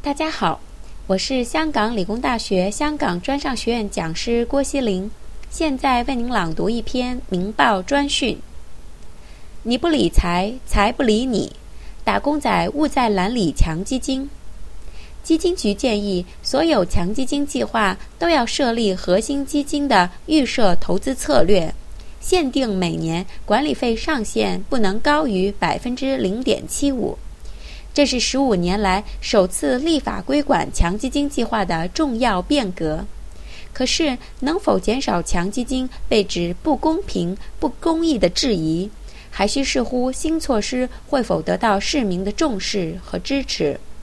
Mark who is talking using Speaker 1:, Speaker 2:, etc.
Speaker 1: 大家好，我是香港理工大学香港专上学院讲师郭希玲，现在为您朗读一篇明报专讯。你不理财，财不理你，打工仔勿在蓝里强基金。基金局建议所有强基金计划都要设立核心基金的预设投资策略，限定每年管理费上限不能高于 0.75%。这是15年来首次立法规管强基金计划的重要变革。可是，能否减少强基金被指不公平、不公义的质疑，还需视乎新措施会否得到市民的重视和支持。